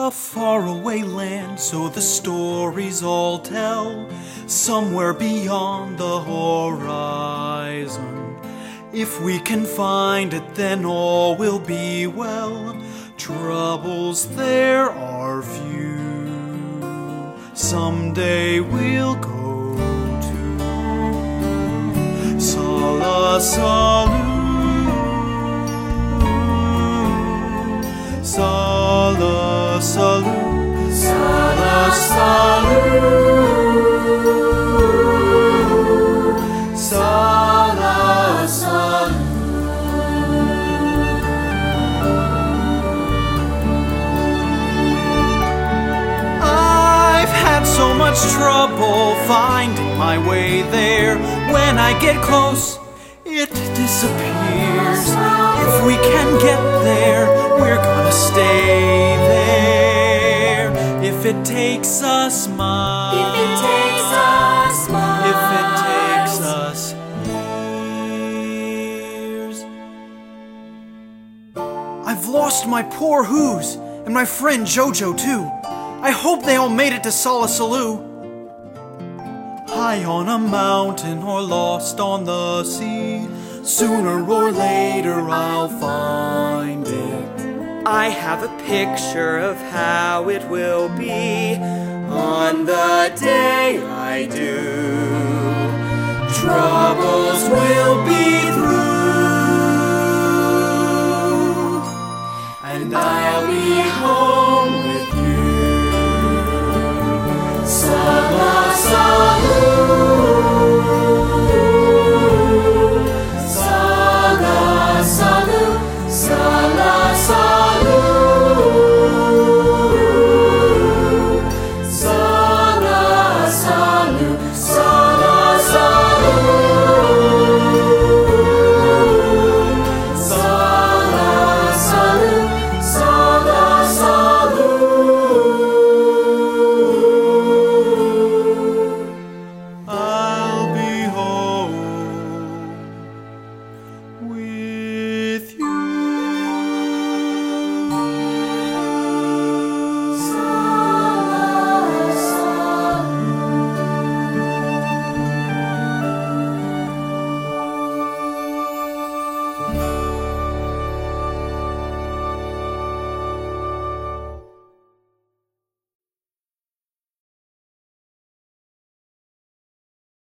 a faraway land, so the stories all tell, somewhere beyond the horizon. If we can find it, then all will be well. Troubles there are few. Someday we'll go to Sala Salu, Sala Salu, Sala Salu, Sala Salu. I've had so much trouble finding my way there. When I get close, it disappears. If we can get there, we're gonna stay there. If it takes us miles, if it takes us miles, if it takes us years. I've lost my poor Who's and my friend Jojo too. I hope they all made it to Sala Salu. High on a mountain or lost on the sea, sooner or later I'll find it. I have a picture of how it will be on the day I do. Troubles will be through, and I'll be home.